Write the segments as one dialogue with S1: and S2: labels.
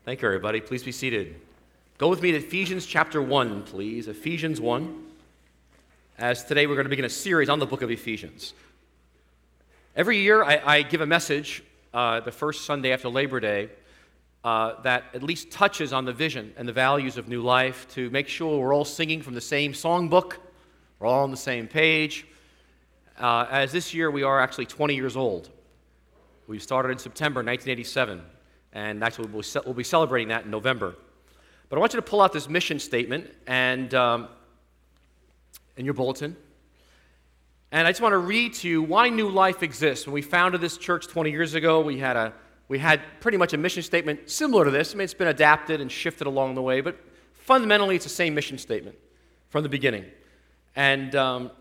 S1: Thank you, everybody. Please be seated. Go with me to Ephesians chapter 1, please. Ephesians 1. As today we're going to begin a series on the book of Ephesians. Every year I give a message the first Sunday after Labor Day that at least touches on the vision and the values of New Life to make sure we're all singing from the same songbook, we're all on the same page. As this year we are actually 20 years old. We started in September 1987. And actually, we'll be celebrating that in November. But I want you to pull out this mission statement and in your bulletin. And I just want to read to you why New Life exists. When we founded this church 20 years ago, we had pretty much a mission statement similar to this. I mean, it's been adapted and shifted along the way, but fundamentally, it's the same mission statement from the beginning. And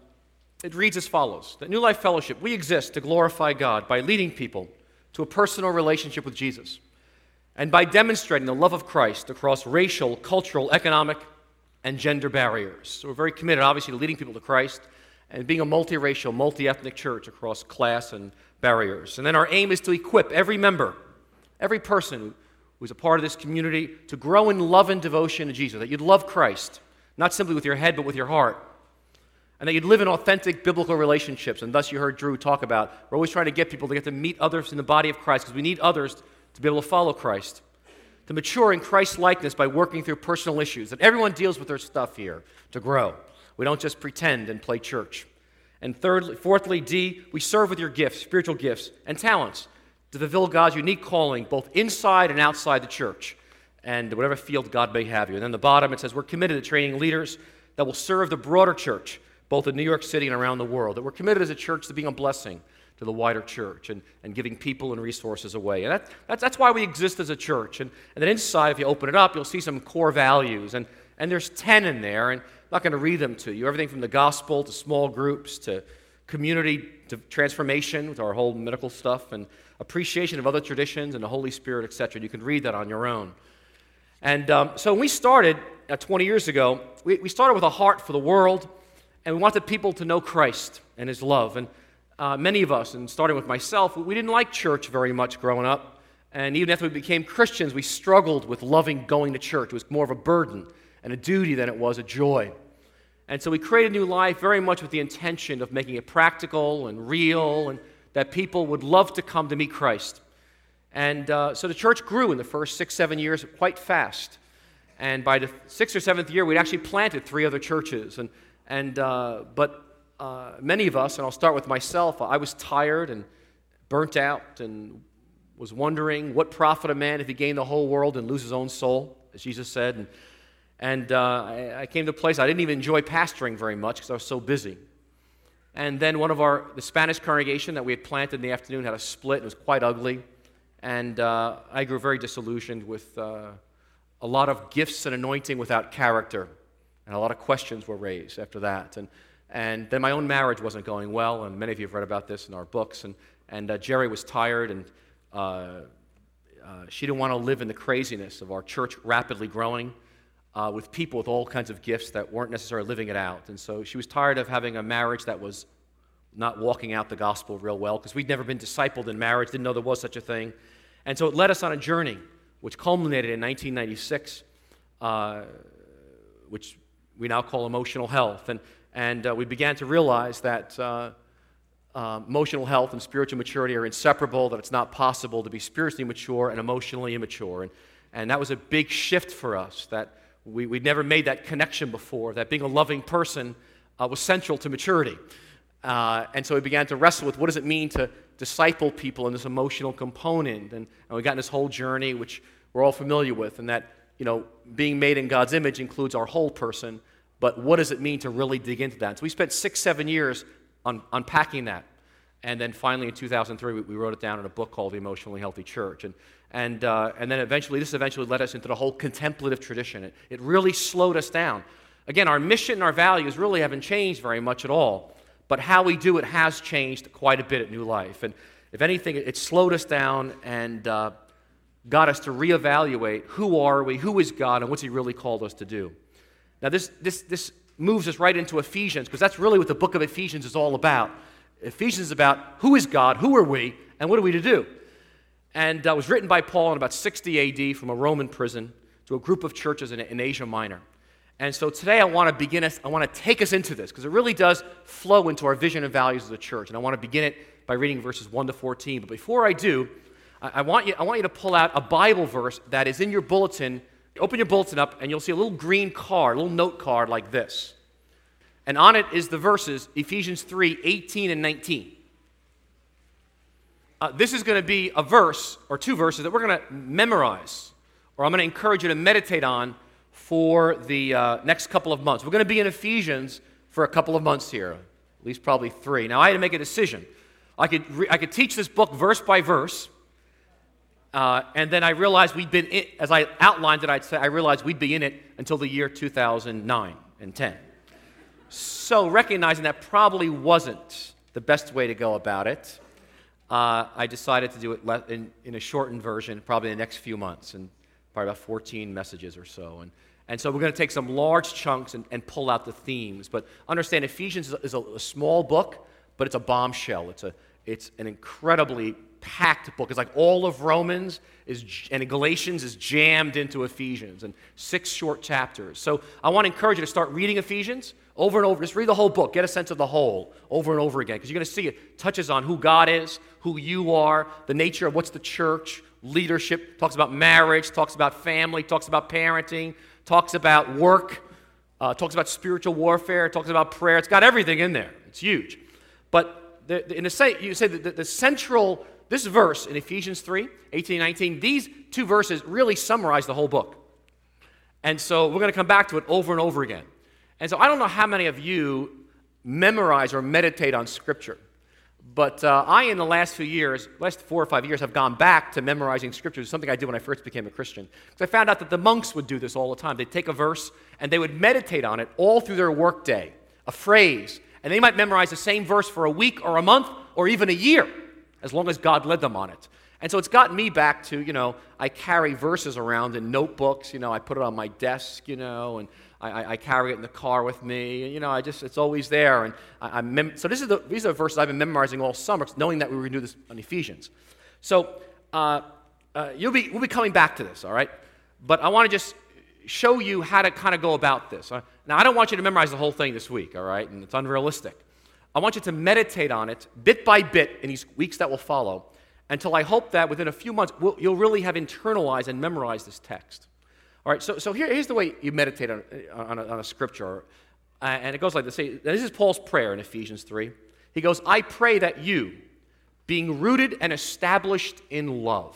S1: it reads as follows: that New Life Fellowship, we exist to glorify God by leading people to a personal relationship with Jesus, and by demonstrating the love of Christ across racial, cultural, economic, and gender barriers. So we're very committed, obviously, to leading people to Christ and being a multiracial, multi-ethnic church across class and barriers. And then our aim is to equip every member, every person who's a part of this community to grow in love and devotion to Jesus, that you'd love Christ, not simply with your head, but with your heart, and that you'd live in authentic biblical relationships. And thus you heard Drew talk about, we're always trying to get people to get to meet others in the body of Christ because we need others to be able to follow Christ, to mature in Christ's likeness by working through personal issues, that everyone deals with their stuff here to grow. We don't just pretend and play church. And fourthly, D, we serve with your gifts, spiritual gifts, and talents to fulfill God's unique calling both inside and outside the church and whatever field God may have you. And then the bottom, it says we're committed to training leaders that will serve the broader church, both in New York City and around the world, that we're committed as a church to being a blessing to the wider church and giving people and resources away. And that's why we exist as a church. And then inside, if you open it up, you'll see some core values. And there's 10 in there, and I'm not going to read them to you. Everything from the gospel to small groups to community to transformation with our whole medical stuff and appreciation of other traditions and the Holy Spirit, etc. You can read that on your own. And so when we started 20 years ago, we started with a heart for the world, and we wanted people to know Christ and His love. And many of us, and starting with myself, we didn't like church very much growing up. And even after we became Christians, we struggled with loving going to church. It was more of a burden and a duty than it was a joy. And so we created New Life very much with the intention of making it practical and real and that people would love to come to meet Christ. And so the church grew in the first 6-7 years quite fast. And by the 6th or 7th year, we'd actually planted 3 other churches. But many of us, and I'll start with myself, I was tired and burnt out and was wondering what profit a man if he gained the whole world and lose his own soul, as Jesus said. And I came to a place I didn't even enjoy pastoring very much because I was so busy. And then the Spanish congregation that we had planted in the afternoon had a split. It was quite ugly. And I grew very disillusioned with a lot of gifts and anointing without character. And a lot of questions were raised after that. And then my own marriage wasn't going well, and many of you have read about this in our books. And Jerry was tired, and she didn't want to live in the craziness of our church rapidly growing with people with all kinds of gifts that weren't necessarily living it out. And so she was tired of having a marriage that was not walking out the gospel real well, because we'd never been discipled in marriage, didn't know there was such a thing. And so it led us on a journey, which culminated in 1996, which we now call emotional health. And we began to realize that emotional health and spiritual maturity are inseparable, that it's not possible to be spiritually mature and emotionally immature. And that was a big shift for us, that we'd never made that connection before, that being a loving person was central to maturity. And so we began to wrestle with what does it mean to disciple people in this emotional component. And we got in this whole journey, which we're all familiar with, and that being made in God's image includes our whole person. But what does it mean to really dig into that? So we spent 6-7 years unpacking that. And then finally in 2003, we wrote it down in a book called The Emotionally Healthy Church. And then eventually led us into the whole contemplative tradition. It really slowed us down. Again, our mission and our values really haven't changed very much at all. But how we do it has changed quite a bit at New Life. And if anything, it slowed us down and got us to reevaluate who are we, who is God, and what's He really called us to do. Now, this moves us right into Ephesians, because that's really what the book of Ephesians is all about. Ephesians is about who is God, who are we, and what are we to do. and was written by Paul in about 60 A.D. from a Roman prison to a group of churches in Asia Minor. And so today I want to take us into this, because it really does flow into our vision and values as a church. And I want to begin it by reading verses 1 to 14. But before I do, I want you to pull out a Bible verse that is in your bulletin. Open your bulletin up, and you'll see a little green card, a little note card like this. And on it is the verses, Ephesians 3, 18 and 19. This is going to be a verse, or two verses, that we're going to memorize, or I'm going to encourage you to meditate on for the next couple of months. We're going to be in Ephesians for a couple of months here, at least probably 3. Now, I had to make a decision. I could teach this book verse by verse, and then I realized as I outlined it, I realized we'd be in it until the year 2009 and 10. So recognizing that probably wasn't the best way to go about it, I decided to do it in a shortened version, probably in the next few months, and probably about 14 messages or so. And so we're going to take some large chunks and pull out the themes. But understand, Ephesians is a small book, but it's a bombshell. It's an incredibly packed book. It's like all of Romans and Galatians is jammed into Ephesians, and 6 short chapters. So I want to encourage you to start reading Ephesians over and over. Just read the whole book. Get a sense of the whole over and over again, because you're going to see it touches on who God is, who you are, the nature of what's the church, leadership, talks about marriage, talks about family, talks about parenting, talks about work, talks about spiritual warfare, talks about prayer. It's got everything in there. It's huge. But you say the central, this verse in Ephesians 3, 18 and 19, these two verses really summarize the whole book. And so we're going to come back to it over and over again. And so I don't know how many of you memorize or meditate on Scripture. But in the last 4 or 5 years, have gone back to memorizing Scripture. It's something I did when I first became a Christian. Because I found out that the monks would do this all the time. They'd take a verse, and they would meditate on it all through their workday, a phrase. And they might memorize the same verse for a week or a month or even a year, as long as God led them on it. And so it's gotten me back to, I carry verses around in notebooks. I put it on my desk, and I carry it in the car with me. It's always there. And so these are verses I've been memorizing all summer, knowing that we were going to do this on Ephesians. So we'll be coming back to this, all right? But I want to just show you how to kind of go about this. Now, I don't want you to memorize the whole thing this week, all right? And it's unrealistic. I want you to meditate on it bit by bit in these weeks that will follow, until I hope that within a few months you'll really have internalized and memorized this text. All right, so here's the way you meditate on a scripture. And it goes like this. This is Paul's prayer in Ephesians 3. He goes, I pray that you, being rooted and established in love,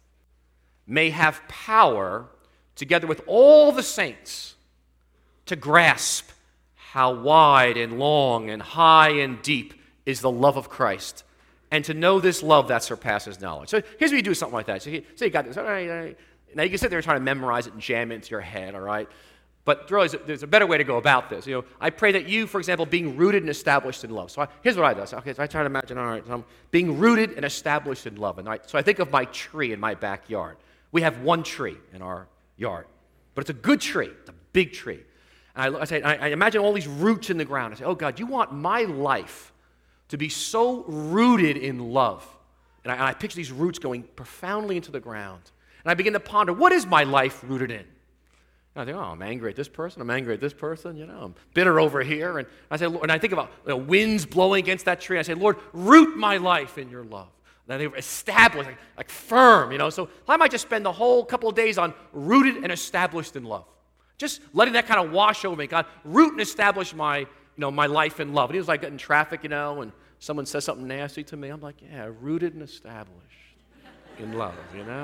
S1: may have power, together with all the saints, to grasp how wide and long and high and deep is the love of Christ, and to know this love that surpasses knowledge. So here's what you do with something like that. So you got this. All right. Now you can sit there trying to memorize it and jam it into your head, all right? But there's a better way to go about this. I pray that you, for example, being rooted and established in love. So here's what I do. So I try to imagine, all right, so I'm being rooted and established in love. So I think of my tree in my backyard. We have one tree in our yard, but it's a good tree. It's a big tree. And I imagine all these roots in the ground. I say, oh, God, you want my life to be so rooted in love. And I picture these roots going profoundly into the ground. And I begin to ponder, what is my life rooted in? And I think, I'm angry at this person. I'm angry at this person. I'm bitter over here. And I say, Lord, and I think about winds blowing against that tree. I say, Lord, root my life in your love. And they were established, like firm. So I might just spend the whole couple of days on rooted and established in love. Just letting that kind of wash over me. God, root and establish my life in love. And he was like in traffic, and someone says something nasty to me. I'm like, yeah, rooted and established in love,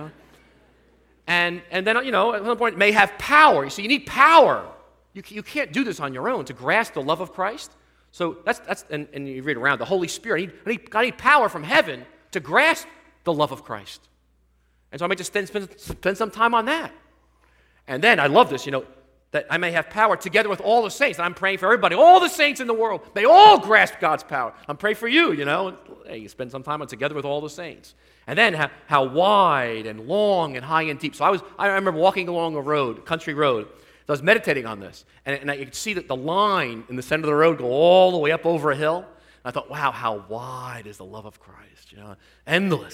S1: And then, at one point, it may have power. You need power. You can't do this on your own to grasp the love of Christ. So that's and you read around, the Holy Spirit. I need power from heaven to grasp the love of Christ. And so I might just spend some time on that. And then, I love this, that I may have power together with all the saints. And I'm praying for everybody, all the saints in the world. They all grasp God's power. I'm praying for you, Hey, you spend some time together with all the saints. And then how wide and long and high and deep. So I remember walking along a country road. So I was meditating on this. And I could see that the line in the center of the road go all the way up over a hill. And I thought, wow, how wide is the love of Christ, endless.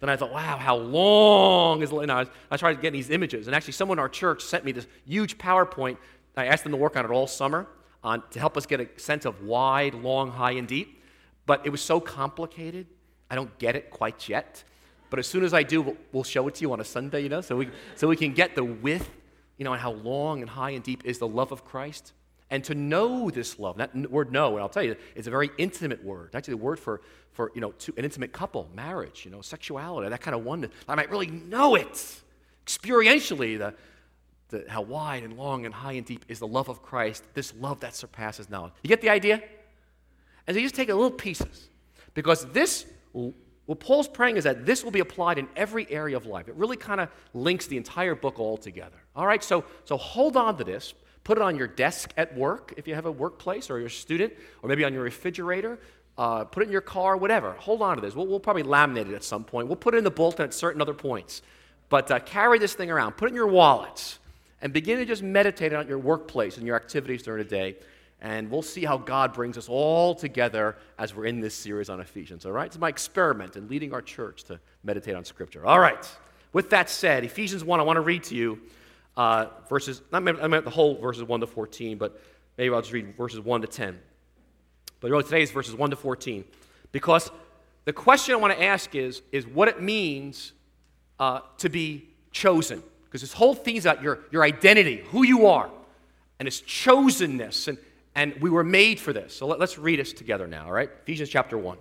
S1: Then I thought, wow, how long is, I tried getting these images. And actually, someone in our church sent me this huge PowerPoint. I asked them to work on it all summer to help us get a sense of wide, long, high, and deep. But it was so complicated, I don't get it quite yet. But as soon as I do, we'll show it to you on a Sunday, so we can get the width, and how long and high and deep is the love of Christ. And to know this love, that word know, and I'll tell you, it's a very intimate word. Actually, the word for to an intimate couple, marriage, sexuality, that kind of oneness. I might really know it experientially, how wide and long and high and deep is the love of Christ, this love that surpasses knowledge. You get the idea? And so you just take it little pieces, because what Paul's praying is that this will be applied in every area of life. It really kind of links the entire book all together. All right, so hold on to this. Put it on your desk at work if you have a workplace, or you're a student, or maybe on your refrigerator. Put it in your car, whatever. Hold on to this. We'll probably laminate it at some point. We'll put it in the bulletin at certain other points. But carry this thing around. Put it in your wallets and begin to just meditate on your workplace and your activities during the day. And we'll see how God brings us all together as we're in this series on Ephesians, all right? It's my experiment in leading our church to meditate on Scripture. All right. With that said, Ephesians 1, I want to read to you verses, I meant the whole verses 1 to 14, but maybe I'll just read verses 1 to 10. But really today is verses 1 to 14. Because the question I want to ask is what it means to be chosen. Because this whole thing is about your identity, who you are, and it's chosenness, and we were made for this. So let's read this together now, all right? Ephesians chapter 1,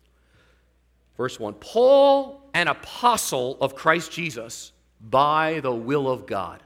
S1: verse 1. Paul, an apostle of Christ Jesus, by the will of God.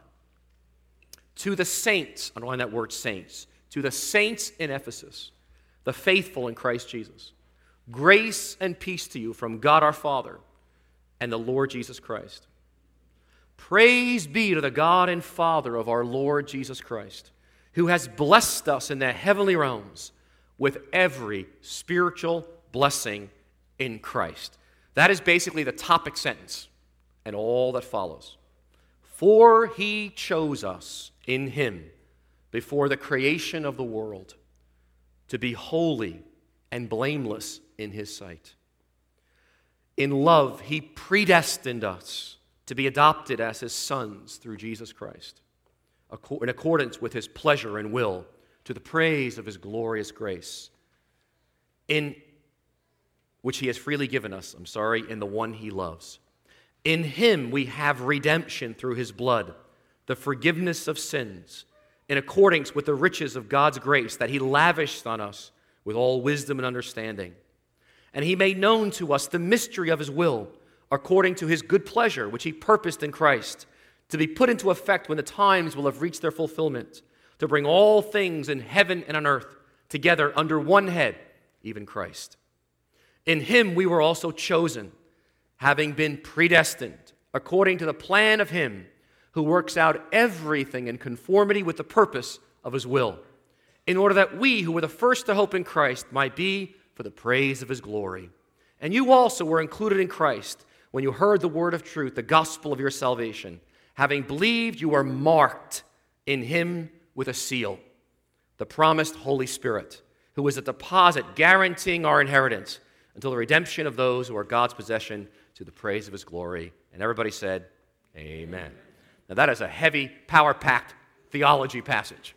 S1: To the saints, underline that word saints, to the saints in Ephesus, the faithful in Christ Jesus, grace and peace to you from God our Father and the Lord Jesus Christ. Praise be to the God and Father of our Lord Jesus Christ, who has blessed us in the heavenly realms with every spiritual blessing in Christ. That is basically the topic sentence and all that follows. For he chose us in him before the creation of the world to be holy and blameless in his sight. In love, he predestined us to be adopted as his sons through Jesus Christ, in accordance with his pleasure and will, to the praise of his glorious grace, in which he has freely given us, in the one he loves. In him we have redemption through his blood, the forgiveness of sins, in accordance with the riches of God's grace that he lavished on us with all wisdom and understanding. And he made known to us the mystery of his will, according to his good pleasure, which he purposed in Christ, to be put into effect when the times will have reached their fulfillment, to bring all things in heaven and on earth together under one head, even Christ. In him we were also chosen, having been predestined, according to the plan of him who works out everything in conformity with the purpose of his will, in order that we who were the first to hope in Christ might be for the praise of his glory. And you also were included in Christ when you heard the word of truth, the gospel of your salvation. Having believed, you are marked in him with a seal, the promised Holy Spirit, who is a deposit guaranteeing our inheritance until the redemption of those who are God's possession to the praise of his glory. And everybody said, amen. Now that is a heavy, power-packed theology passage.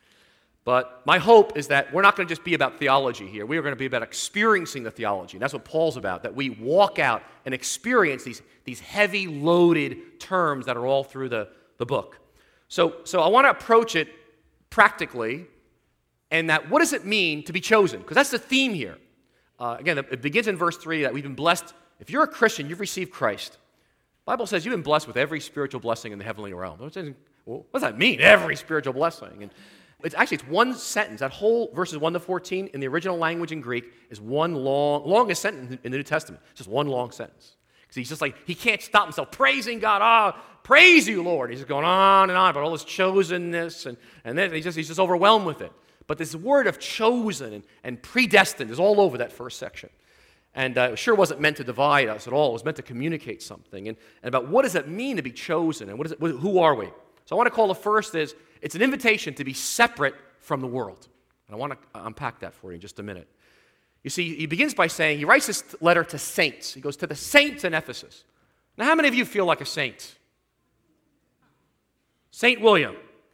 S1: But my hope is that we're not going to just be about theology here. We are going to be about experiencing the theology. And that's what Paul's about, that we walk out and experience these heavy, loaded terms that are all through the book. So I want to approach it practically, and that what does it mean to be chosen? Because that's the theme here. Again, it begins in verse 3 that we've been blessed. If you're a Christian, you've received Christ. The Bible says you've been blessed with every spiritual blessing in the heavenly realm. What does that mean, every spiritual blessing? And it's one sentence. That whole verses 1 to 14 in the original language in Greek is one longest sentence in the New Testament. It's just one long sentence. Because he's just like, he can't stop himself praising God. Praise you, Lord. He's just going on about all his chosenness, and then he's just overwhelmed with it. But this word of chosen and predestined is all over that first section. And it sure wasn't meant to divide us at all. It was meant to communicate something. And about what does it mean to be chosen, and who are we? So I want to call the first is, it's an invitation to be separate from the world. And I want to unpack that for you in just a minute. You see, he begins by saying, he writes this letter to saints. He goes, to the saints in Ephesus. Now, how many of you feel like a saint? Saint William.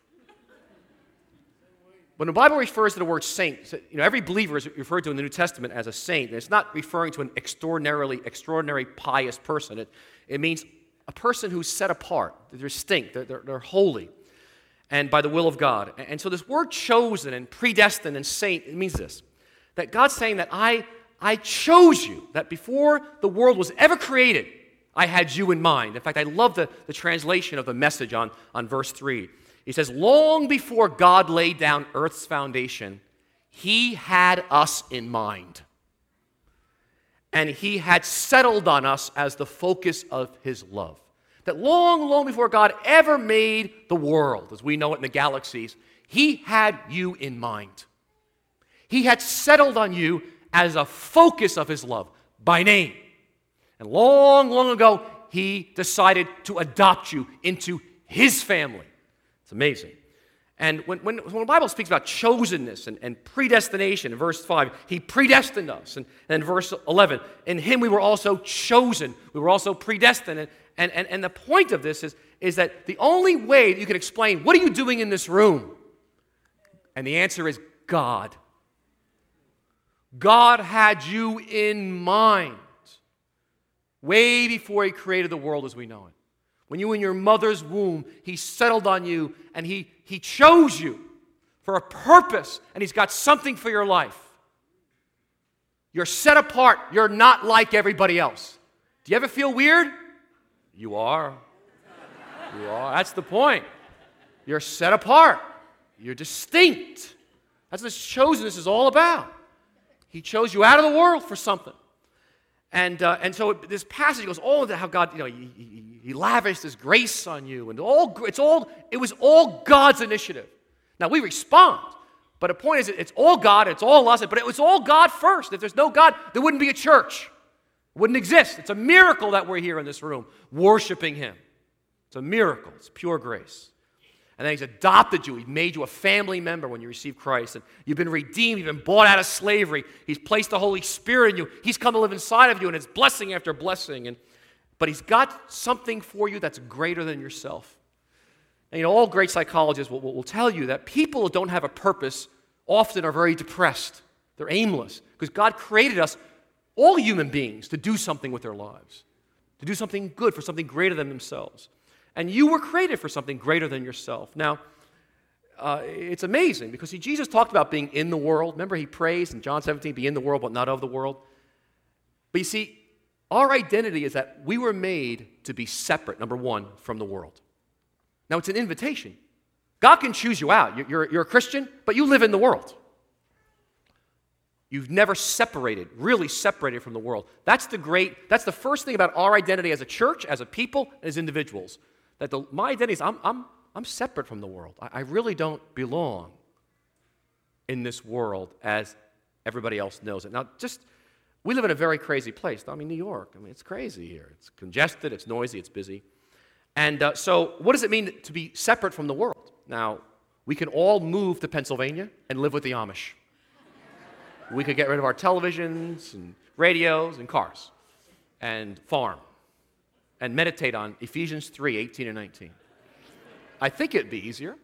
S1: When the Bible refers to the word saint, every believer is referred to in the New Testament as a saint. And it's not referring to an extraordinary pious person. It means a person who's set apart. They're distinct. They're holy. And by the will of God. And so this word chosen and predestined and saint, it means this. That God's saying that I chose you. That before the world was ever created, I had you in mind. In fact, I love the translation of the Message on verse 3. He says, long before God laid down earth's foundation, he had us in mind. And he had settled on us as the focus of his love. That long, long before God ever made the world, as we know it in the galaxies, he had you in mind. He had settled on you as a focus of his love by name. And long, long ago, he decided to adopt you into his family. It's amazing. And when the Bible speaks about chosenness and predestination, in verse 5, he predestined us. And in verse 11, in him we were also chosen. We were also predestined. And the point of this is that the only way that you can explain, what are you doing in this room? And the answer is God. God had you in mind way before he created the world as we know it. When you were in your mother's womb, he settled on you and he chose you for a purpose, and he's got something for your life. You're set apart. You're not like everybody else. Do you ever feel weird? You are. You are. That's the point. You're set apart. You're distinct. That's what this chosenness is all about. He chose you out of the world for something. And so this passage goes all into how God, he lavished his grace on you, and it was all God's initiative. Now we respond, but the point is, it's all God, it's all us, but it was all God first. If there's no God, there wouldn't be a church. It wouldn't exist. It's a miracle that we're here in this room worshiping him. It's a miracle. It's pure grace. And then he's adopted you. He's made you a family member when you receive Christ. And you've been redeemed. You've been bought out of slavery. He's placed the Holy Spirit in you. He's come to live inside of you, and it's blessing after blessing. But he's got something for you that's greater than yourself. And all great psychologists will tell you that people who don't have a purpose often are very depressed. They're aimless. Because God created us, all human beings, to do something with their lives. To do something good for something greater than themselves. And you were created for something greater than yourself. Now, it's amazing because Jesus talked about being in the world. Remember, he prays in John 17, be in the world, but not of the world. But you see, our identity is that we were made to be separate, number one, from the world. Now, it's an invitation. God can choose you out. You're a Christian, but you live in the world. You've never really separated from the world. That's the first thing about our identity as a church, as a people, as individuals. That my identity is I'm separate from the world. I really don't belong in this world as everybody else knows it. Now, we live in a very crazy place. New York. It's crazy here. It's congested, it's noisy, it's busy. And so what does it mean to be separate from the world? Now, we can all move to Pennsylvania and live with the Amish. We could get rid of our televisions and radios and cars and farm and meditate on Ephesians 3, 18 and 19. I think it'd be easier.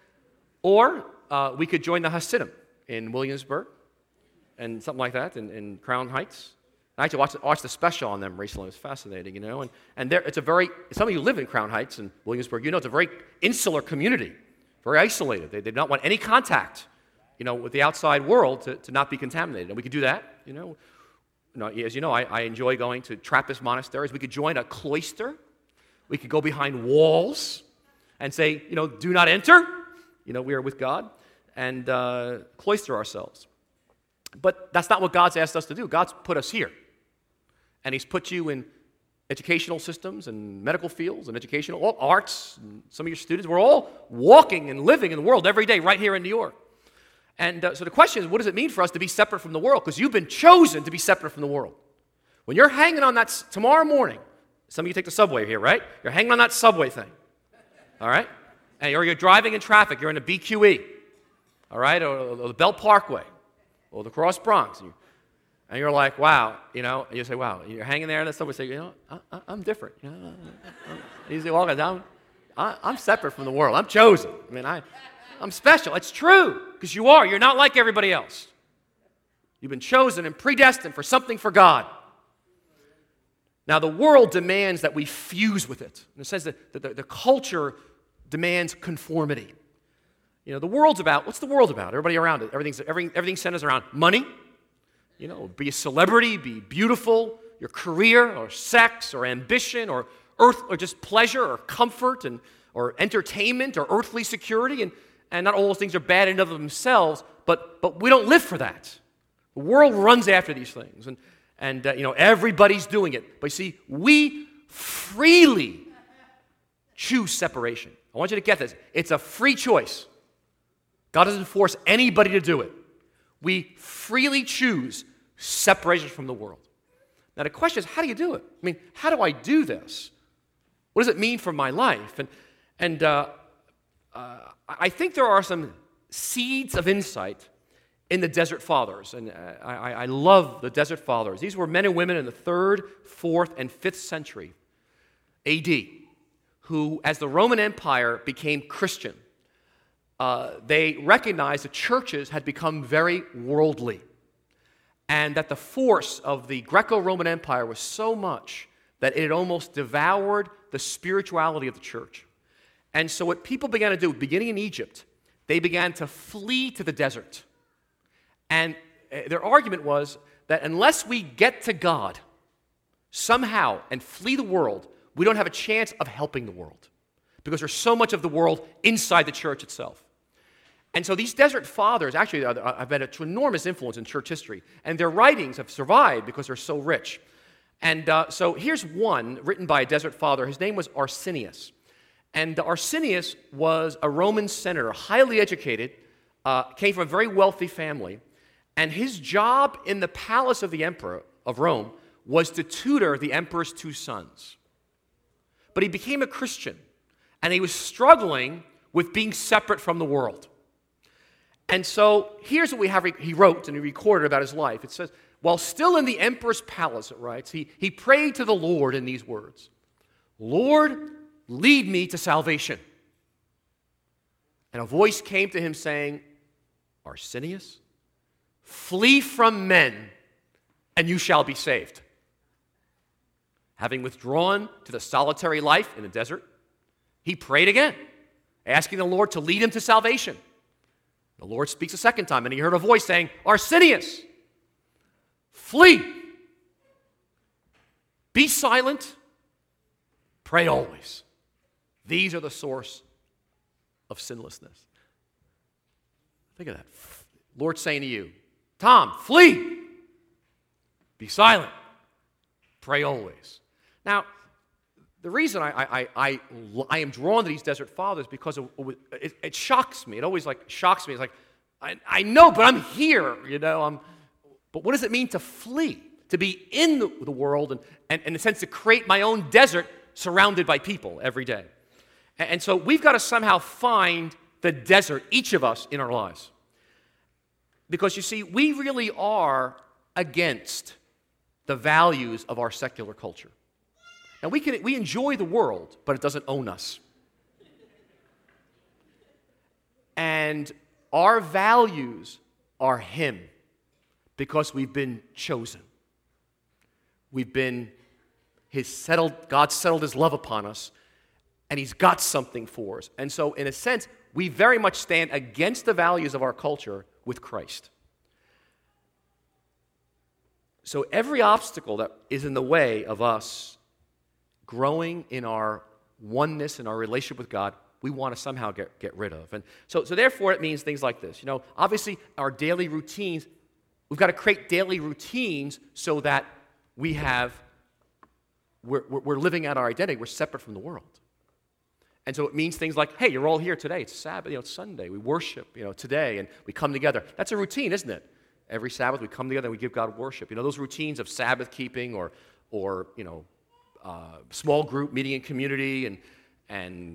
S1: Or we could join the Hasidim in Williamsburg and something like that in Crown Heights. I actually watched the special on them recently. It was fascinating, And some of you live in Crown Heights and Williamsburg. It's a very insular community, very isolated. They did not want any contact, with the outside world to not be contaminated. And we could do that, As you know, I enjoy going to Trappist monasteries. We could join a cloister. We could go behind walls and say, do not enter. We are with God and cloister ourselves. But that's not what God's asked us to do. God's put us here. And he's put you in educational systems and medical fields and all arts. And some of your students, we're all walking and living in the world every day right here in New York. And so the question is, what does it mean for us to be separate from the world? Because you've been chosen to be separate from the world. When you're hanging on that, tomorrow morning, some of you take the subway here, right? You're hanging on that subway thing, all right? Or you're driving in traffic, you're in a BQE, all right? Or the Belt Parkway, or the Cross Bronx. And you're like, wow, and you say, wow, you're hanging there, and somebody say, I'm different. You say, well, I'm separate from the world. I'm chosen. I'm special. It's true, because you are. You're not like everybody else. You've been chosen and predestined for something for God. Now, the world demands that we fuse with it. In the sense that the culture demands conformity. The world's about, what's the world about? Everybody around it. Everything centers around money. Be a celebrity, be beautiful, your career, or sex, or ambition, or earth, or just pleasure, or comfort, or entertainment, or earthly security. And not all those things are bad in and of themselves, but we don't live for that. The world runs after these things, and everybody's doing it. But you see, we freely choose separation. I want you to get this. It's a free choice. God doesn't force anybody to do it. We freely choose separation from the world. Now, the question is, how do you do it? How do I do this? What does it mean for my life? And I think there are some seeds of insight in the Desert Fathers. And I love the Desert Fathers. These were men and women in the 3rd, 4th, and 5th century A.D., who, as the Roman Empire became Christian, they recognized that churches had become very worldly, and that the force of the Greco-Roman Empire was so much that it had almost devoured the spirituality of the church. And so what people began to do, beginning in Egypt, they began to flee to the desert. And their argument was that unless we get to God somehow and flee the world, we don't have a chance of helping the world, because there's so much of the world inside the church itself. And so these Desert Fathers actually have had an enormous influence in church history, and their writings have survived because they're so rich. And so here's one written by a Desert Father. His name was Arsenius. And Arsenius was a Roman senator, highly educated, came from a very wealthy family, and his job in the palace of the emperor of Rome was to tutor the emperor's 2 sons. But he became a Christian, and he was struggling with being separate from the world. And so here's what he wrote and he recorded about his life. It says, while still in the emperor's palace, it writes, he prayed to the Lord in these words, Lord, lead me to salvation. And a voice came to him saying, Arsenius, flee from men, and you shall be saved. Having withdrawn to the solitary life in the desert, he prayed again, asking the Lord to lead him to salvation. The Lord speaks a second time, and he heard a voice saying, Arsenius, flee. Be silent. Pray always. These are the source of sinlessness. Think of that. Lord saying to you, Tom, flee. Be silent. Pray always. Now, the reason I am drawn to these Desert Fathers because it shocks me. It always shocks me. It's like, I know, but I'm here, but what does it mean to flee? To be in the world and in a sense to create my own desert surrounded by people every day. And so we've got to somehow find the desert, each of us, in our lives. Because you see, we really are against the values of our secular culture. Now, we enjoy the world, but it doesn't own us. And our values are Him because we've been chosen. We've been God settled His love upon us, and He's got something for us. And so, in a sense, we very much stand against the values of our culture with Christ. So every obstacle that is in the way of us growing in our oneness and our relationship with God, we want to somehow get rid of. And so therefore it means things like this. Obviously our daily routines, we've got to create daily routines so that we're living out our identity. We're separate from the world. And so it means things like, hey, you're all here today. It's Sabbath, it's Sunday. We worship, today, and we come together. That's a routine, isn't it? Every Sabbath we come together and we give God worship. Those routines of Sabbath keeping or small group meeting in community and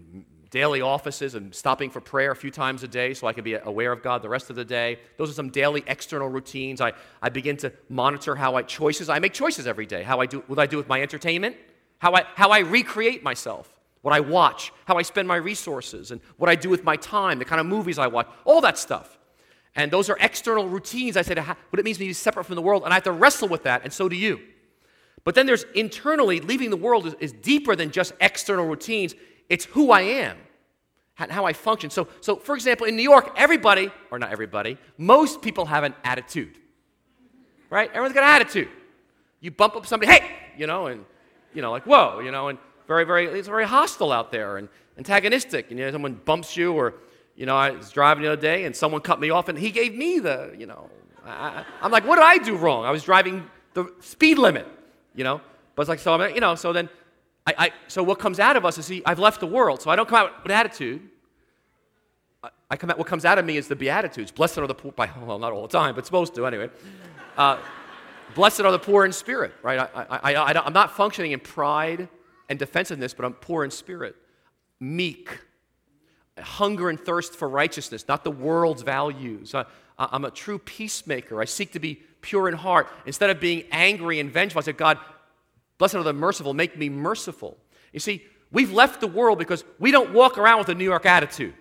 S1: daily offices and stopping for prayer a few times a day so I can be aware of God the rest of the day. Those are some daily external routines. I begin to monitor I make choices every day. What I do with my entertainment, how I recreate myself, what I watch, how I spend my resources, and what I do with my time, the kind of movies I watch, all that stuff. And those are external routines. I said what it means to be separate from the world, and I have to wrestle with that, and so do you. But then there's internally, leaving the world is deeper than just external routines. It's who I am and how I function. So, for example, in New York, everybody, or not everybody, most people have an attitude, right? Everyone's got an attitude. You bump up somebody, hey, and, like, whoa, and it's very hostile out there and antagonistic. And, someone bumps you or, I was driving the other day and someone cut me off and he gave me I'm like, what did I do wrong? I was driving the speed limit, But it's like, so then, so what comes out of us is, I've left the world, so I don't come out with attitude. What comes out of me is the Beatitudes. Blessed are the poor, well, not all the time, but supposed to anyway. Blessed are the poor in spirit, right? I'm not functioning in pride and defensiveness, but I'm poor in spirit. Meek. Hunger and thirst for righteousness, not the world's values. I'm a true peacemaker. I seek to be pure in heart. Instead of being angry and vengeful, I say, God, blessed are the merciful, make me merciful. You see, we've left the world because we don't walk around with a New York attitude.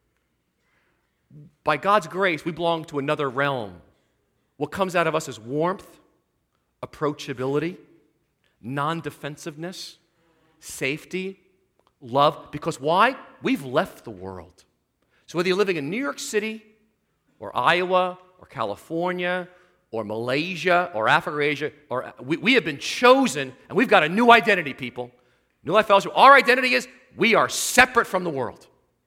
S1: By God's grace, we belong to another realm. What comes out of us is warmth, approachability, non-defensiveness, safety, love. Because why? We've left the world. So whether you're living in New York City or Iowa or California or Malaysia or Africa or Asia, we have been chosen, and we've got a new identity, people. New Life Fellowship, our identity is we are separate from the world.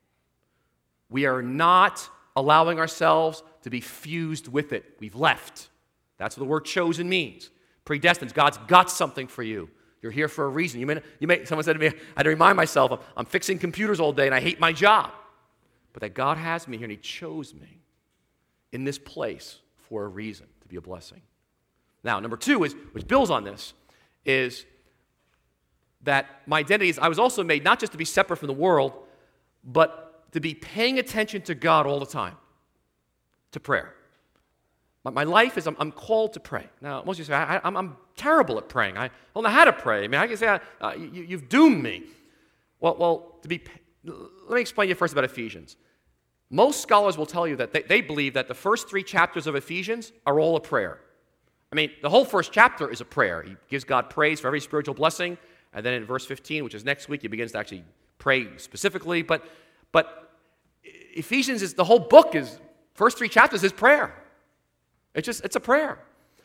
S1: We are not allowing ourselves to be fused with it. We've left. That's what the word chosen means. Predestined. God's got something for you. You're here for a reason. Someone said to me, I had to remind myself, I'm fixing computers all day and I hate my job. But that God has me here and He chose me in this place for a reason, to be a blessing. Now, number two, which builds on this, is that my identity is, I was also made not just to be separate from the world, but to be paying attention to God all the time, to prayer. My life is, I'm called to pray. Now, most of you say, I'm terrible at praying. I don't know how to pray. I mean, I can say, you've doomed me. Well, let me explain to you first about Ephesians. Most scholars will tell you that they believe that the first 3 chapters of Ephesians are all a prayer. I mean, the whole first chapter is a prayer. He gives God praise for every spiritual blessing. And then in verse 15, which is next week, he begins to actually pray specifically. But Ephesians is, the whole book is, first 3 chapters is prayer. It's a prayer.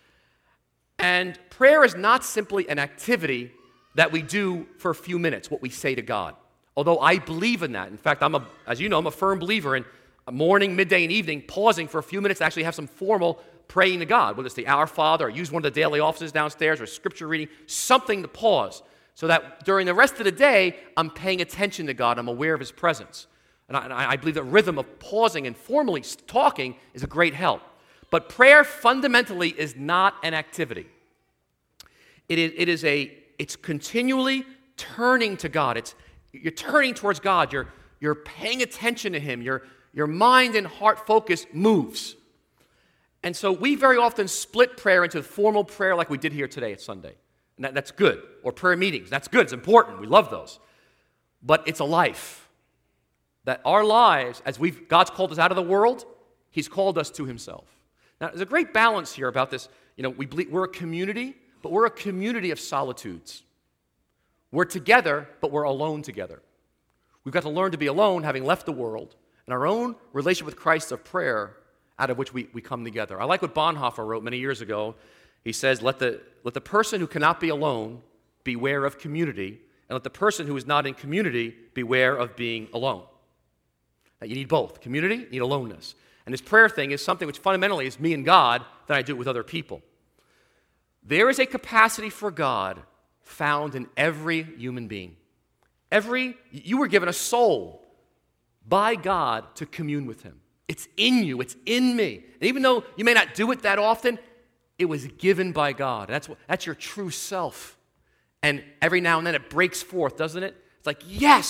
S1: And prayer is not simply an activity that we do for a few minutes, what we say to God. Although I believe in that. In fact, as you know, I'm a firm believer in morning, midday, and evening, pausing for a few minutes to actually have some formal praying to God, whether it's the Our Father or use one of the daily offices downstairs or scripture reading, something to pause so that during the rest of the day, I'm paying attention to God. I'm aware of His presence. And I believe that rhythm of pausing and formally talking is a great help. But prayer fundamentally is not an activity. It's continually turning to God. You're turning towards God. You're paying attention to Him. Your mind and heart focus moves. And so we very often split prayer into formal prayer like we did here today at Sunday. And that's good. Or prayer meetings. That's good. It's important. We love those. But it's a life. That our lives, as God's called us out of the world, He's called us to Himself. Now, there's a great balance here about this. We're a community, but we're a community of solitudes. We're together, but we're alone together. We've got to learn to be alone, having left the world, and our own relationship with Christ of prayer, out of which we come together. I like what Bonhoeffer wrote many years ago. He says, let the person who cannot be alone beware of community, and let the person who is not in community beware of being alone. Now, you need both. Community, you need aloneness. And this prayer thing is something which fundamentally is me and God, then I do it with other people. There is a capacity for God found in every human being. You were given a soul by God to commune with Him. It's in you. It's in me. And even though you may not do it that often, it was given by God. That's your true self. And every now and then it breaks forth, doesn't it? It's like, yes,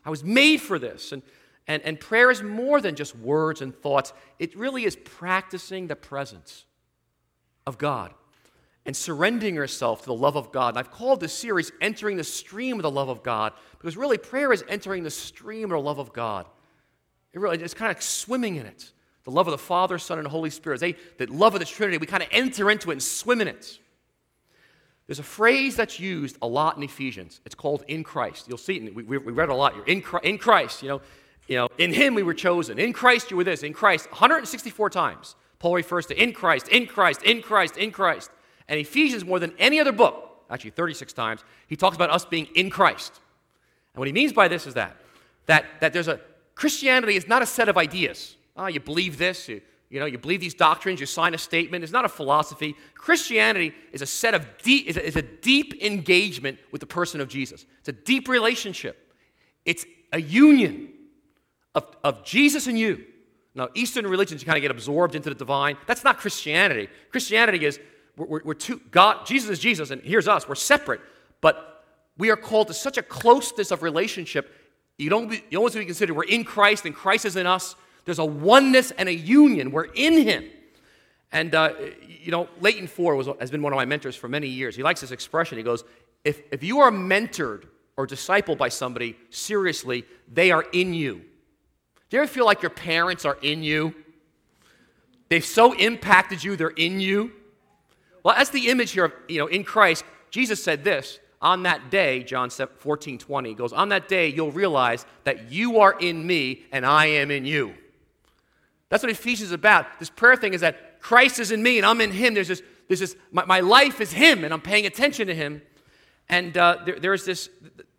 S1: I was made for this. And prayer is more than just words and thoughts. It really is practicing the presence of God and surrendering yourself to the love of God. And I've called this series Entering the Stream of the Love of God, because really prayer is entering the stream of the love of God. It's kind of like swimming in it. The love of the Father, Son, and Holy Spirit. The love of the Trinity, we kind of enter into it and swim in it. There's a phrase that's used a lot in Ephesians. It's called in Christ. You'll see it. We read it a lot. You're in Christ. In Him we were chosen. In Christ you were this. In Christ, 164 times. Paul refers to in Christ, in Christ, in Christ, in Christ. And Ephesians, more than any other book, actually 36 times, he talks about us being in Christ. And what he means by this is that there's Christianity is not a set of ideas. You believe this, you believe these doctrines, you sign a statement. It's not a philosophy. Christianity is a set of is a deep engagement with the person of Jesus. It's a deep relationship. It's a union of Jesus and you. Now, Eastern religions, you kind of get absorbed into the divine. That's not Christianity. Christianity is we're two. God, Jesus is Jesus, and here's us. We're separate, but we are called to such a closeness of relationship. You don't always be considered we're in Christ, and Christ is in us. There's a oneness and a union. We're in Him. And, Leighton Ford has been one of my mentors for many years. He likes this expression. He goes, if you are mentored or discipled by somebody seriously, they are in you. Do you ever feel like your parents are in you? They've so impacted you, they're in you. Well, that's the image here of, in Christ. Jesus said this, on that day, John 14:20, he goes, on that day you'll realize that you are in me and I am in you. That's what Ephesians is about. This prayer thing is that Christ is in me and I'm in Him. There's this my life is Him and I'm paying attention to Him. And there's this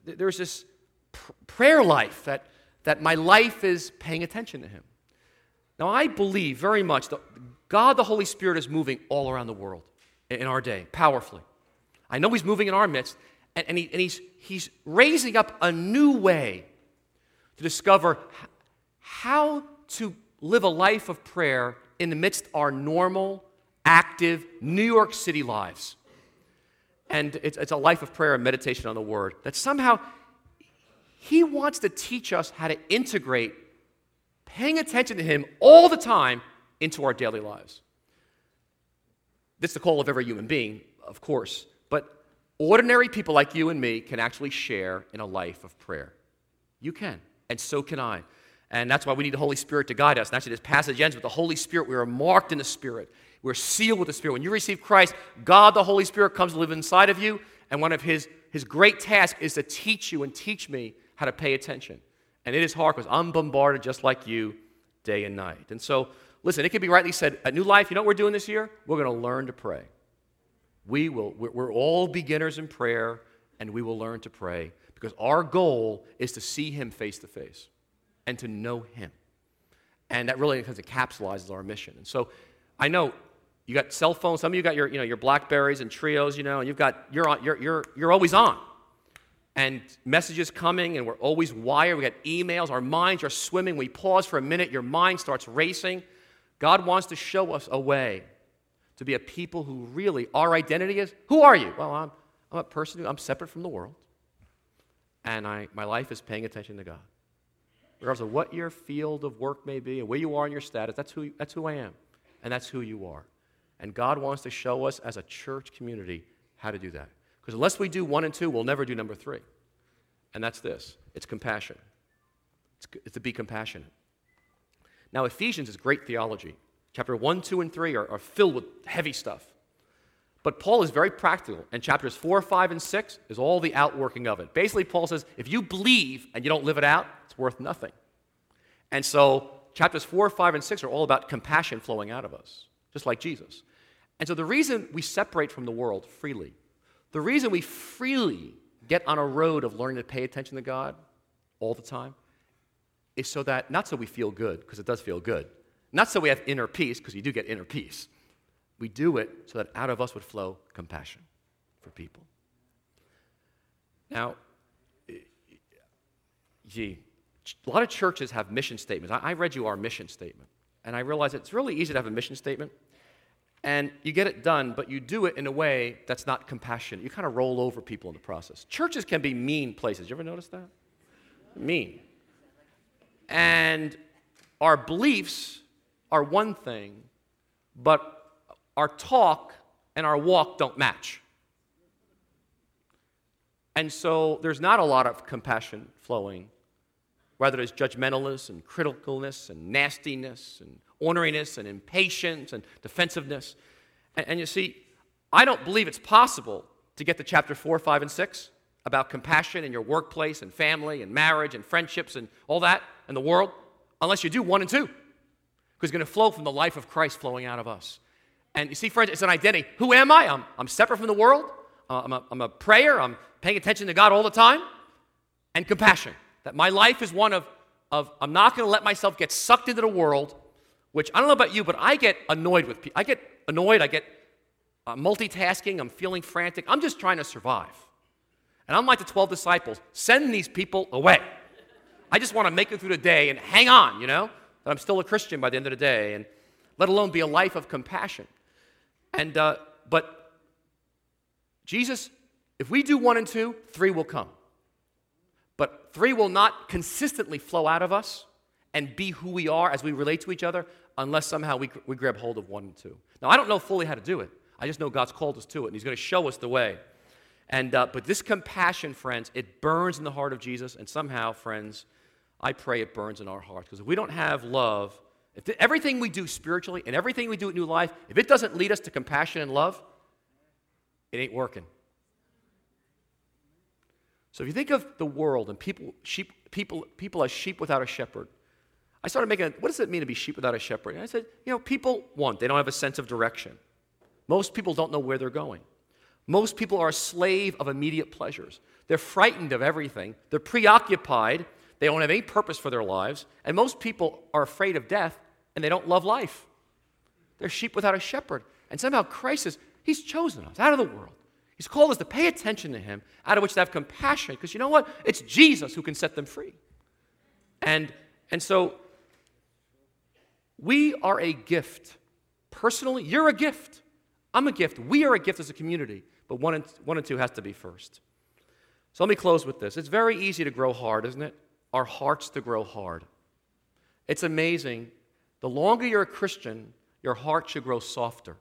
S1: prayer life that my life is paying attention to Him. Now, I believe very much that God, the Holy Spirit, is moving all around the world in our day, powerfully. I know He's moving in our midst, and He's raising up a new way to discover how to live a life of prayer in the midst of our normal, active New York City lives. And it's a life of prayer and meditation on the Word that somehow He wants to teach us how to integrate paying attention to Him all the time into our daily lives. This is the call of every human being, of course, but ordinary people like you and me can actually share in a life of prayer. You can, and so can I. And that's why we need the Holy Spirit to guide us. And actually, this passage ends with the Holy Spirit. We are marked in the Spirit. We're sealed with the Spirit. When you receive Christ, God, the Holy Spirit, comes to live inside of you, and one of His great tasks is to teach you and teach me how to pay attention. And it is hard because I'm bombarded just like you day and night. And so, listen, it can be rightly said, at New Life, you know what we're doing this year? We're going to learn to pray. We're all beginners in prayer, and we will learn to pray because our goal is to see Him face to face and to know Him. And that really kind of encapsulates our mission. And so I know you got cell phones. Some of you got your Blackberries and Trios, and you're always on. And messages coming, and we're always wired. We got emails. Our minds are swimming. We pause for a minute. Your mind starts racing. God wants to show us a way to be a people who really, our identity is, who are you? Well, I'm a person I'm separate from the world. And my life is paying attention to God. Regardless of what your field of work may be and where you are in your status, that's who I am. And that's who you are. And God wants to show us as a church community how to do that. Because unless we do 1 and 2, we'll never do number 3. And that's this. It's compassion. It's to be compassionate. Now, Ephesians is great theology. Chapter 1, 2, and 3 are filled with heavy stuff. But Paul is very practical. And chapters 4, 5, and 6 is all the outworking of it. Basically, Paul says, if you believe and you don't live it out, it's worth nothing. And so chapters 4, 5, and 6 are all about compassion flowing out of us, just like Jesus. And so the reason we separate from the world freely, the reason we freely get on a road of learning to pay attention to God all the time is so that, not so we feel good, because it does feel good, not so we have inner peace, because you do get inner peace. We do it so that out of us would flow compassion for people. Now, a lot of churches have mission statements. I read you our mission statement, and I realized it's really easy to have a mission statement, and you get it done, but you do it in a way that's not compassionate. You kind of roll over people in the process. Churches can be mean places. You ever notice that? mean? And our beliefs are one thing, but our talk and our walk don't match. And so there's not a lot of compassion flowing. Rather, there's judgmentalness and criticalness and nastiness and orneriness and impatience and defensiveness. And you see, I don't believe it's possible to get to chapter 4, 5, and 6 about compassion in your workplace and family and marriage and friendships and all that and the world unless you do 1 and 2. Because it's going to flow from the life of Christ flowing out of us. And you see, friends, it's an identity. Who am I? I'm separate from the world. I'm a prayer. I'm paying attention to God all the time. And compassion. That my life is one of I'm not going to let myself get sucked into the world, which I don't know about you, but I get annoyed with people. I get annoyed. I get multitasking. I'm feeling frantic. I'm just trying to survive. And I'm like the 12 disciples. Send these people away. I just want to make it through the day and hang on, that I'm still a Christian by the end of the day, and let alone be a life of compassion. And but Jesus, if we do 1 and 2, 3 will come. But 3 will not consistently flow out of us and be who we are as we relate to each other unless somehow we grab hold of 1 and 2. Now, I don't know fully how to do it. I just know God's called us to it, and He's going to show us the way. And but this compassion, friends, it burns in the heart of Jesus, and somehow, friends, I pray it burns in our hearts. Because if we don't have love, everything we do spiritually and everything we do at New Life, if it doesn't lead us to compassion and love, it ain't working. So if you think of the world and people as sheep without a shepherd, I started making, what does it mean to be sheep without a shepherd? And I said, people, they don't have a sense of direction. Most people don't know where they're going. Most people are a slave of immediate pleasures. They're frightened of everything. They're preoccupied. They don't have any purpose for their lives. And most people are afraid of death, and they don't love life. They're sheep without a shepherd. And somehow Christ He's chosen us out of the world. He's called us to pay attention to Him, out of which to have compassion, because you know what? It's Jesus who can set them free. And so we are a gift. Personally, you're a gift. I'm a gift. We are a gift as a community, but 1 and 2 has to be first. So let me close with this. It's very easy to grow hard, isn't it? Our hearts to grow hard. It's amazing. The longer you're a Christian, your heart should grow softer.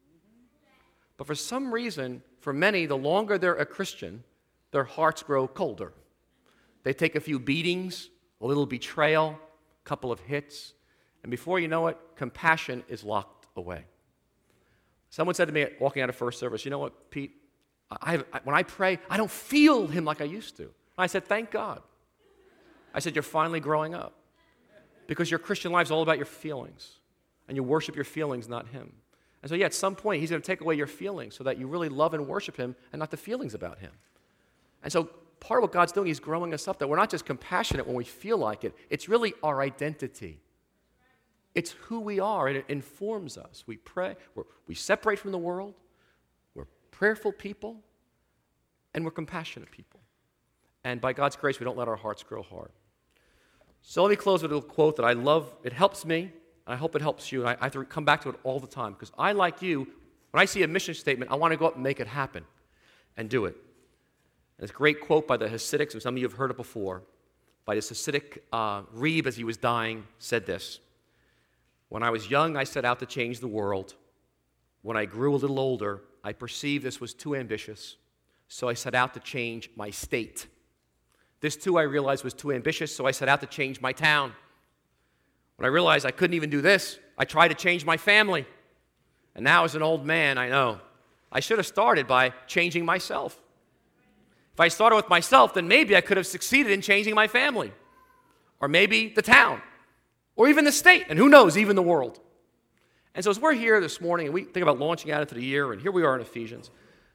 S1: But for some reason, for many, the longer they're a Christian, their hearts grow colder. They take a few beatings, a little betrayal, a couple of hits, and before you know it, compassion is locked away. Someone said to me walking out of first service, you know what, Pete, when I pray, I don't feel Him like I used to. I said, thank God. I said, you're finally growing up. Because your Christian life is all about your feelings. And you worship your feelings, not Him. And so, at some point, He's going to take away your feelings so that you really love and worship Him and not the feelings about Him. And so, part of what God's doing, He's growing us up, that we're not just compassionate when we feel like it. It's really our identity. It's who we are, and it informs us. We pray, we separate from the world, we're prayerful people, and we're compassionate people. And by God's grace, we don't let our hearts grow hard. So let me close with a little quote that I love. It helps me. I hope it helps you. And I have to come back to it all the time because I, like you, when I see a mission statement, I want to go up and make it happen and do it. And it's a great quote by the Hasidics, and some of you have heard it before. By this Hasidic Rebbe, as he was dying, said this: "When I was young, I set out to change the world. When I grew a little older, I perceived this was too ambitious, so I set out to change my state. This, too, I realized was too ambitious, so I set out to change my town. When I realized I couldn't even do this, I tried to change my family. And now, as an old man, I know I should have started by changing myself. If I started with myself, then maybe I could have succeeded in changing my family, or maybe the town, or even the state, and who knows, even the world." And so as we're here this morning, and we think about launching out into the year, and here we are in Ephesians,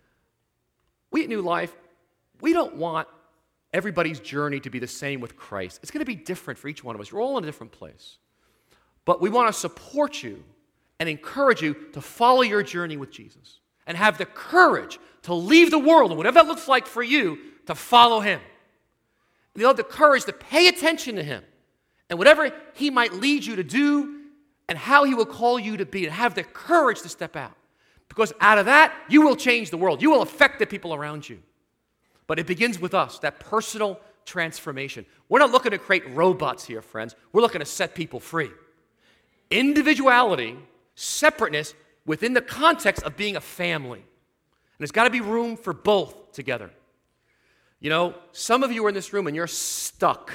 S1: we at New Life, we don't want everybody's journey to be the same with Christ. It's going to be different for each one of us. You're all in a different place. But we want to support you and encourage you to follow your journey with Jesus and have the courage to leave the world, and whatever that looks like for you, to follow Him. And you'll have the courage to pay attention to Him and whatever He might lead you to do and how He will call you to be, and have the courage to step out. Because out of that, you will change the world. You will affect the people around you. But it begins with us, that personal transformation. We're not looking to create robots here, friends. We're looking to set people free. Individuality, separateness within the context of being a family. And there's got to be room for both together. You know, some of you are in this room and you're stuck.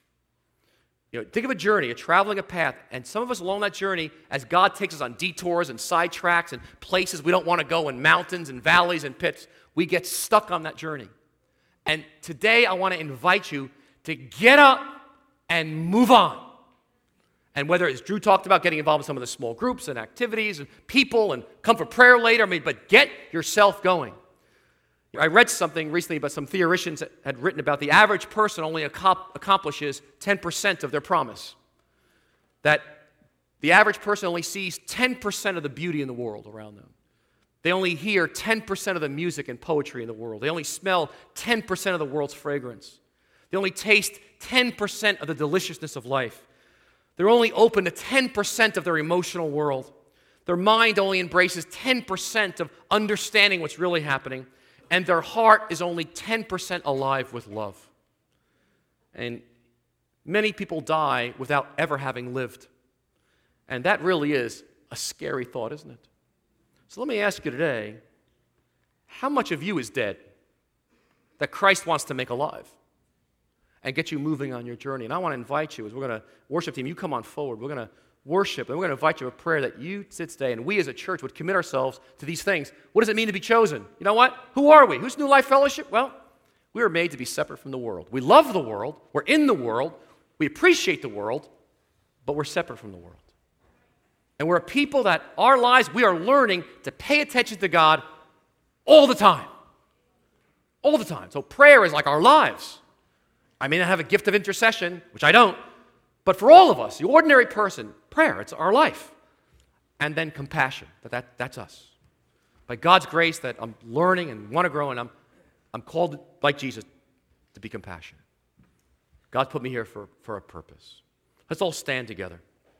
S1: You know, think of a journey, traveling a path, and some of us along that journey, as God takes us on detours and sidetracks and places we don't want to go, and mountains and valleys and pits, we get stuck on that journey. And today I want to invite you to get up and move on. And whether it's Drew talked about getting involved in some of the small groups and activities and people and come for prayer later, but get yourself going. I read something recently about some theologians that had written about the average person only accomplishes 10% of their promise. That the average person only sees 10% of the beauty in the world around them. They only hear 10% of the music and poetry in the world. They only smell 10% of the world's fragrance. They only taste 10% of the deliciousness of life. They're only open to 10% of their emotional world. Their mind only embraces 10% of understanding what's really happening. And their heart is only 10% alive with love. And many people die without ever having lived. And that really is a scary thought, isn't it? So let me ask you today, how much of you is dead that Christ wants to make alive and get you moving on your journey? And I want to invite you, as we're going to worship team, you come on forward. We're going to worship, and we're going to invite you to a prayer that you sit today, and we as a church would commit ourselves to these things. What does it mean to be chosen? You know what? Who are we? Who's New Life Fellowship? Well, we were made to be separate from the world. We love the world. We're in the world. We appreciate the world, but we're separate from the world. And we're a people that our lives, we are learning to pay attention to God all the time. All the time. So prayer is like our lives. I may not have a gift of intercession, which I don't, but for all of us, the ordinary person, prayer, it's our life. And then compassion, that's us. By God's grace that I'm learning and want to grow, and I'm called, like Jesus, to be compassionate. God put me here for a purpose. Let's all stand together.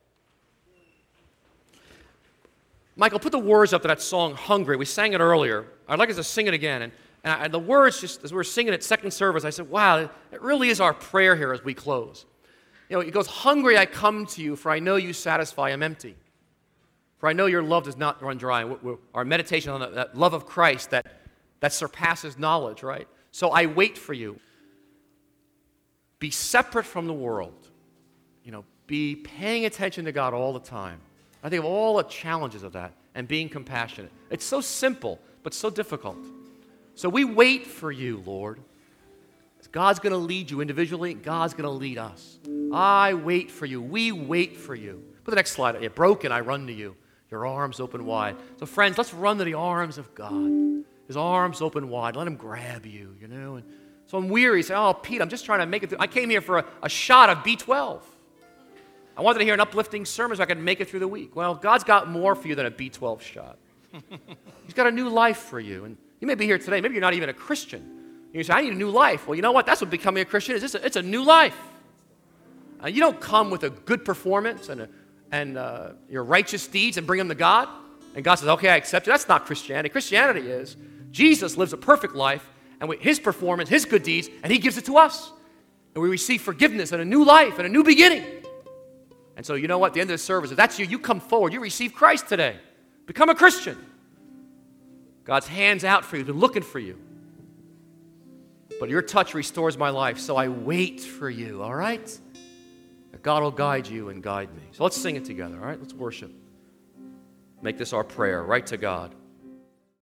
S1: Michael, put the words up to that song, Hungry. We sang it earlier. I'd like us to sing it again. And the words, just as we were singing it second service, I said, wow, it really is our prayer here as we close. You know, it goes, hungry I come to you, for I know you satisfy, I'm empty. For I know your love does not run dry. Our meditation on that love of Christ that surpasses knowledge, right? So I wait for you. Be separate from the world. You know, be paying attention to God all the time. I think of all the challenges of that and being compassionate. It's so simple, but so difficult. So we wait for you, Lord. God's going to lead you individually. God's going to lead us. I wait for you. We wait for you. Put the next slide. Yeah, broken, I run to you. Your arms open wide. So friends, let's run to the arms of God. His arms open wide. Let him grab you, you know. And so I'm weary. Say, oh, Pete, I'm just trying to make it through. I came here for a shot of B12. I wanted to hear an uplifting sermon so I could make it through the week. Well, God's got more for you than a B12 shot. He's got a new life for you. And you may be here today. Maybe you're not even a Christian. You say, I need a new life. Well, you know what? That's what becoming a Christian is. It's a new life. You don't come with a good performance and your righteous deeds and bring them to God. And God says, okay, I accept you. That's not Christianity. Christianity is Jesus lives a perfect life, and with his performance, his good deeds, and he gives it to us. And we receive forgiveness and a new life and a new beginning. And so you know what? At the end of the service, if that's you, you come forward. You receive Christ today. Become a Christian. God's hand's out for you. He's been looking for you. But your touch restores my life, so I wait for you, all right? That God will guide you and guide me. So let's sing it together, all right? Let's worship. Make this our prayer, right to God.